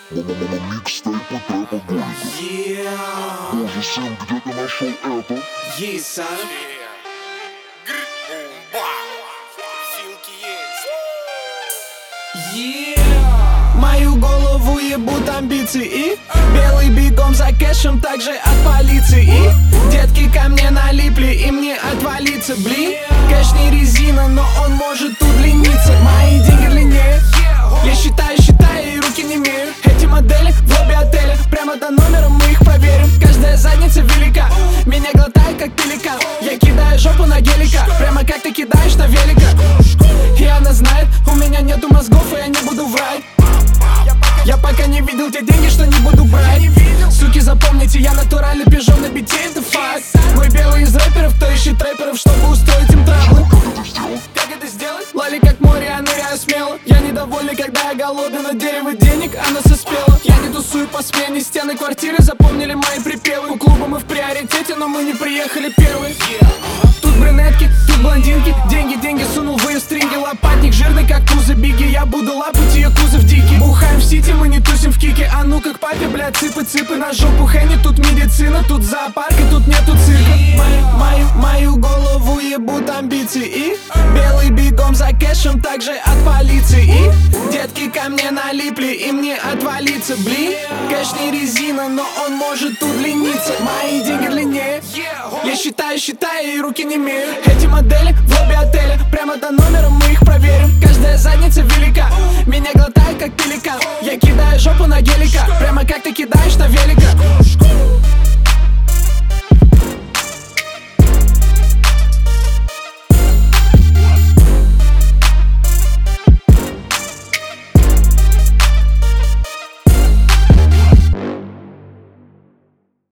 Микстейпы трэпа Голика. Боже, сын, где ты нашел это? Мою голову ебут амбиции и белый бегом за кэшем, также от полиции. И детки ко мне налипли, и мне отвалиться, блин. Кэш не резина, но он может удлиниться. Мои деньги длиннее. Я считаю, и руки не имею. Эти модели в лобби отеля, прямо до номера мы их проверим. Каждая задница велика, меня глотает как пеликан. Я кидаю жопу на гелика, прямо как ты кидаешь на велика. И она знает, у меня нету мозгов, и я не буду врать. Я пока не видел те деньги, что не буду брать. Суки, запомните, я натуральный пижон на бите, это факт. Мой белый из рэперов, кто ищет рэперов, чтобы устроить им траблы. Как это сделать? Лали как море, я ныряю смело. Я недовольный, когда я голодный, но дерево денег, оно соспело. Я не тусую по смене, стены квартиры запомнили мои припевы. У клуба мы в приоритете, но мы не приехали первые. Тут брюнетки, тут блондинки, деньги, сунул в ее стринги. Лопатник жирный, как пузо Биги, я буду лапать ее кузов дикий. Бухаем в сити, мы не тусим в кике. А ну как папе, блядь, цыпы на жопу Хенни. Тут медицина, тут зоопарк, и тут нету цирка. Мою голову ебут амбиции и белый бегом за кэшем, также от полиции. И детки ко мне налипли, и мне отвалиться, блин. Кэш не резина, но он может удлиниться. Мои деньги длиннее. Я считаю, и руки не имею. Эти модели в лобби отеля, прямо до номера мы их проверим. Каждая задница велика, меня глотает как пеликан. Я кидаю жопу на гелика, прямо как ты кидаешь на велика.